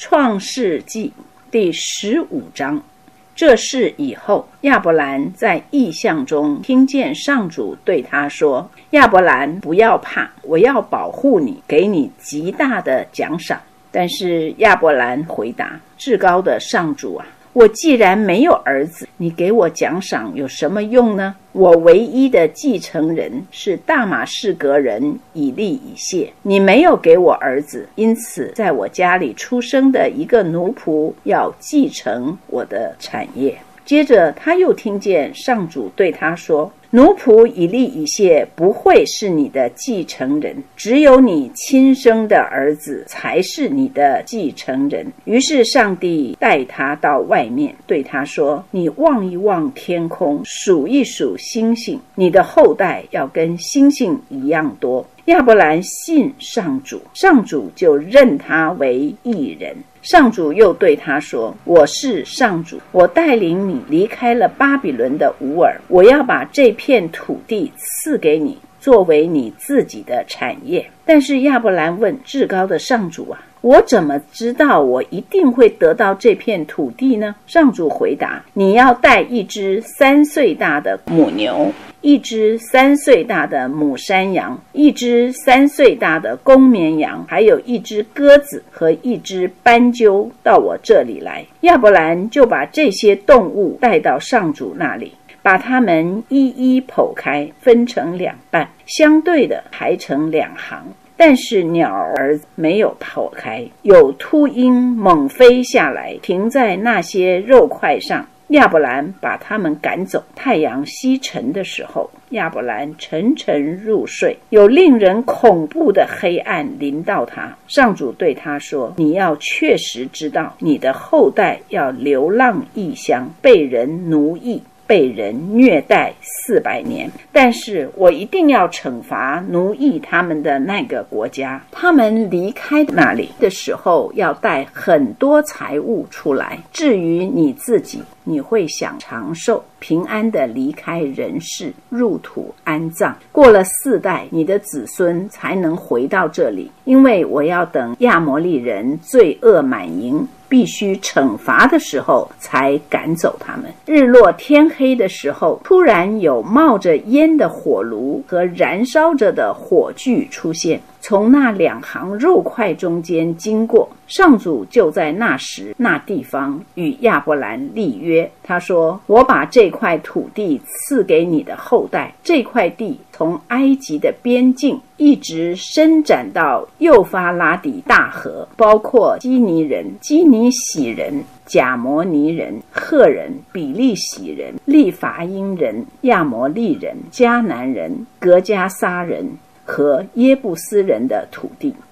创世纪第15章。这事以后，亚伯兰在异象中听见上主对他说：亚伯兰，不要怕，我要保护你，给你极大的奖赏。但是亚伯兰回答：至高的上主啊，我既然没有儿子，你给我奖赏有什么用呢？我唯一的继承人是大马士革人以利以谢，你没有给我儿子，因此在我家里出生的一个奴仆要继承我的产业。接着他又听见上主对他说：奴仆以利以谢不会是你的继承人，只有你亲生的儿子才是你的继承人。于是上帝带他到外面，对他说：你望一望天空，数一数星星，你的后代要跟星星一样多。亚伯兰信上主，上主就认他为义人。上主又对他说：我是上主，我带领你离开了巴比伦的乌尔，我要把这片土地赐给你，作为你自己的产业。但是亚伯兰问至高的上主啊，我怎么知道我一定会得到这片土地呢？上主回答：你要带一只3岁大的母牛，一只3岁大的母山羊，一只3岁大的公绵羊，还有一只鸽子和一只斑鸠到我这里来。亚伯兰就把这些动物带到上主那里，把它们一一剖开，分成2半，相对的排成2行。但是鸟儿没有剖开，有秃鹰猛飞下来，停在那些肉块上。亚伯兰把他们赶走。太阳西沉的时候，亚伯兰沉沉入睡，有令人恐怖的黑暗临到他。上主对他说：你要确实知道，你的后代要流浪异乡，被人奴役，被人虐待400年，但是我一定要惩罚奴役他们的那个国家。他们离开那里的时候，要带很多财物出来。至于你自己，你会享长寿，平安地离开人世，入土安葬。过了4代，你的子孙才能回到这里，因为我要等亚摩利人罪恶满盈，必须惩罚的时候才赶走他们。日落天黑的时候，突然有冒着烟的火炉和燃烧着的火炬出现，从那2行肉块中间经过。上主就在那时那地方与亚伯兰立约，他说：我把这块土地赐给你的后代。这块地从埃及的边境一直伸展到幼发拉底大河，包括基尼人、基尼喜人、贾摩尼人、赫人、比利洗人、利法因人、亚摩利人、迦南人、革迦撒人和耶布斯人的土地。